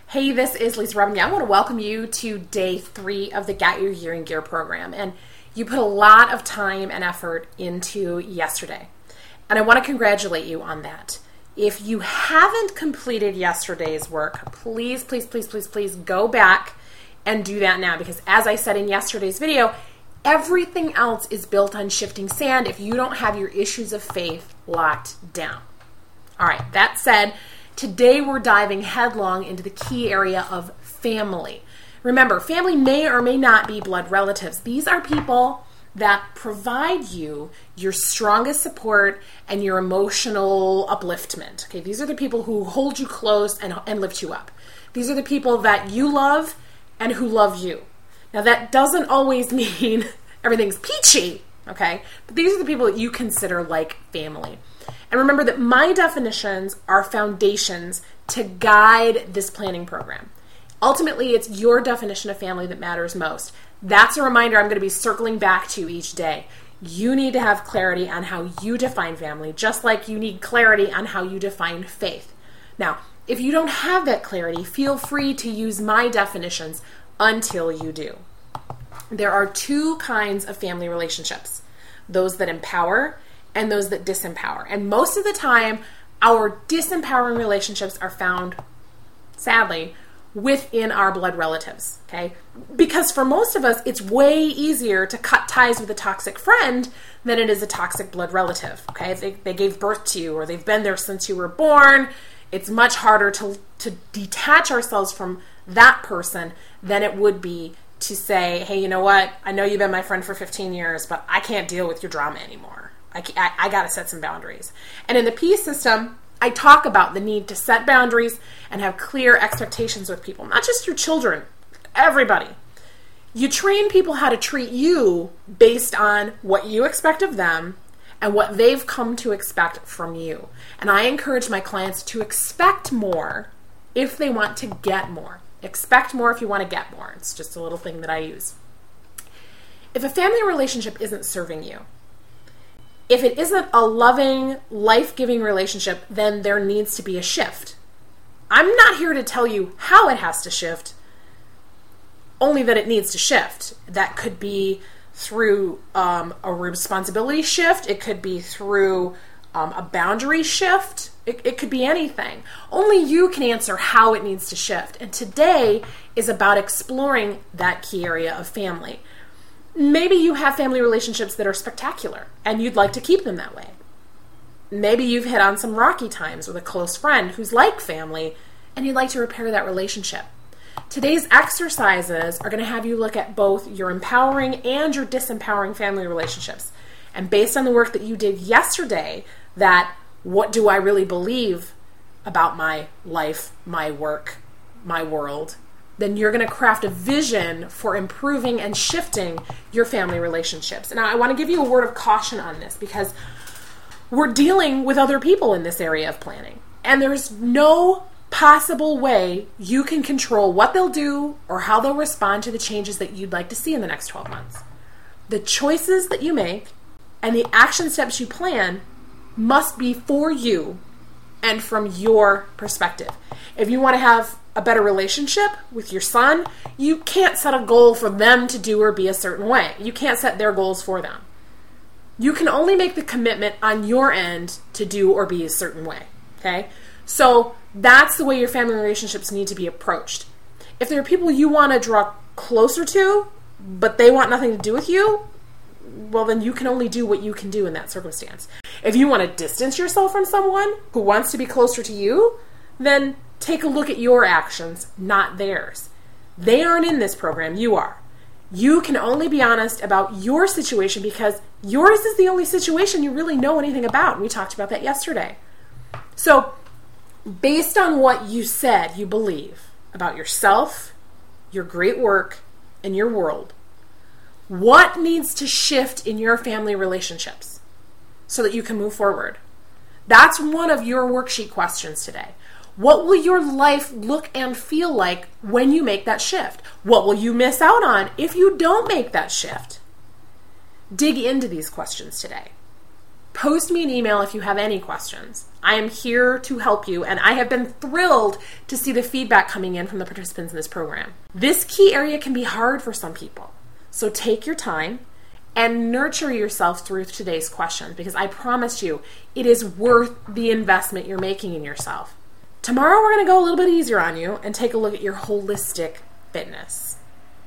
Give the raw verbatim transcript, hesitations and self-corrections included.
Hey, this is Lisa Robin. I want to welcome you to day three of the Get Your Year in Gear program. And you put a lot of time and effort into yesterday. And I want to congratulate you on that. If you haven't completed yesterday's work, please, please, please, please, please go back and do that now. Because as I said in yesterday's video, everything else is built on shifting sand if you don't have your issues of faith locked down. All right, that said, today we're diving headlong into the key area of family. Remember, family may or may not be blood relatives. These are people that provide you your strongest support and your emotional upliftment. Okay, these are the people who hold you close and, and lift you up. These are the people that you love and who love you. Now, that doesn't always mean everything's peachy, okay? But these are the people that you consider like family. And remember that my definitions are foundations to guide this planning program. Ultimately, it's your definition of family that matters most. That's a reminder I'm going to be circling back to each day. You need to have clarity on how you define family, just like you need clarity on how you define faith. Now, if you don't have that clarity, feel free to use my definitions until you do. There are two kinds of family relationships, those that empower and those that disempower. And most of the time, our disempowering relationships are found, sadly, within our blood relatives, okay? Because for most of us, it's way easier to cut ties with a toxic friend than it is a toxic blood relative, okay? If they, they gave birth to you or they've been there since you were born, it's much harder to, to detach ourselves from that person than it would be to say, hey, you know what? I know you've been my friend for fifteen years, but I can't deal with your drama anymore. I, I, I got to set some boundaries. And in the peace system, I talk about the need to set boundaries and have clear expectations with people, not just your children, everybody. You train people how to treat you based on what you expect of them and what they've come to expect from you. And I encourage my clients to expect more if they want to get more. Expect more if you want to get more. It's just a little thing that I use. If a family relationship isn't serving you, if it isn't a loving, life-giving relationship, then there needs to be a shift. I'm not here to tell you how it has to shift, only that it needs to shift. That could be through um, a responsibility shift. It could be through um, a boundary shift. It, it could be anything. Only you can answer how it needs to shift. And today is about exploring that key area of family. Maybe you have family relationships that are spectacular and you'd like to keep them that way. Maybe you've hit on some rocky times with a close friend who's like family and you'd like to repair that relationship. Today's exercises are going to have you look at both your empowering and your disempowering family relationships. And based on the work that you did yesterday, that what do I really believe about my life, my work, my world, then you're going to craft a vision for improving and shifting your family relationships. And I want to give you a word of caution on this because we're dealing with other people in this area of planning. And there's no possible way you can control what they'll do or how they'll respond to the changes that you'd like to see in the next twelve months. The choices that you make and the action steps you plan must be for you and from your perspective. If you want to have a better relationship with your son, you can't set a goal for them to do or be a certain way. You can't set their goals for them. You can only make the commitment on your end to do or be a certain way, okay? So that's the way your family relationships need to be approached. If there are people you want to draw closer to, but they want nothing to do with you, well, then you can only do what you can do in that circumstance. If you want to distance yourself from someone who wants to be closer to you, then take a look at your actions, not theirs. They aren't in this program, you are. You can only be honest about your situation because yours is the only situation you really know anything about. And we talked about that yesterday. So, based on what you said you believe about yourself, your great work, and your world, what needs to shift in your family relationships so that you can move forward? That's one of your worksheet questions today. What will your life look and feel like when you make that shift? What will you miss out on if you don't make that shift? Dig into these questions today. Post me an email if you have any questions. I am here to help you, and I have been thrilled to see the feedback coming in from the participants in this program. This key area can be hard for some people, so take your time and nurture yourself through today's questions, because I promise you, it is worth the investment you're making in yourself. Tomorrow we're going to go a little bit easier on you and take a look at your holistic fitness.